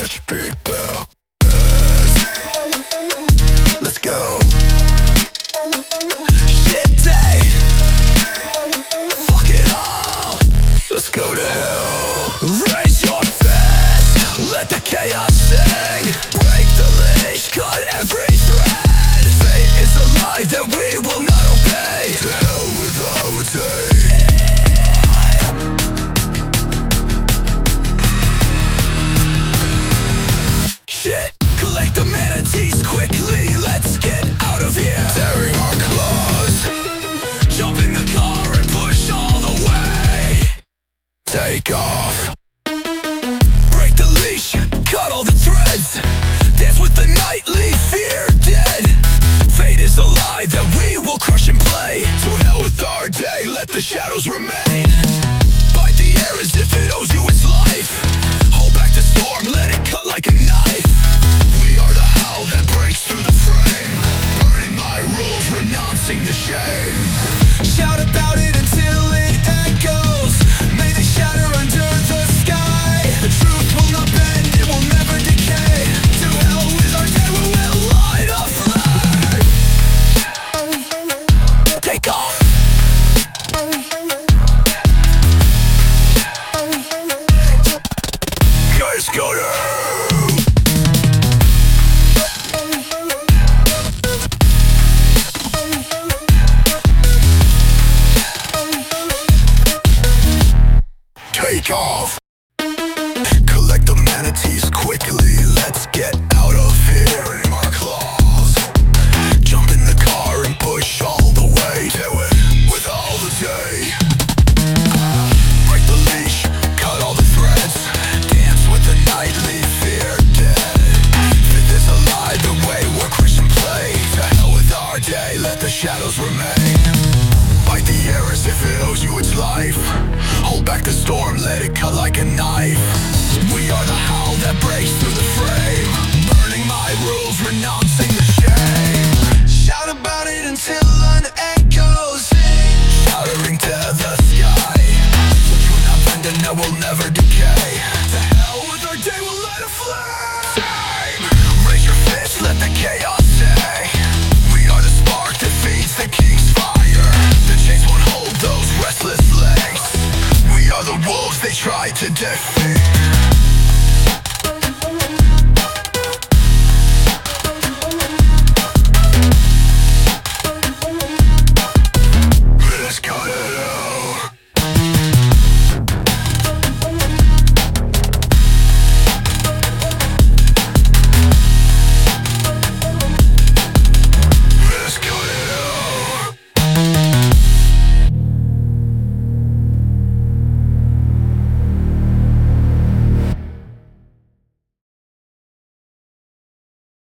bitch, big bell. Let's go. Shit day. Fuck it all. Let's go to hell. Raise your fist. Let the chaos sing. Break the leash. Cut every thread. Fate is a lie that we will not obey. To hell with our day. Shit, collect the manatees quickly, let's get out of here. Tearing our claws, jump in the car and push all the way. Take off. Break the leash, cut all the threads. Dance with the nightly fear dead. Fate is a lie that we will crush and play. To hell with our day, let the shadows remain. Bite the air as if it owes you its life. Hold back the storm, let it cut like a knife. We are the hell that breaks through the frame. Burning my rules, renouncing the shame. Shout about it until it echoes. May they shatter under the sky. The truth will not bend, it will never decay. To hell with our day, we will light a flame. Take off. Let's go to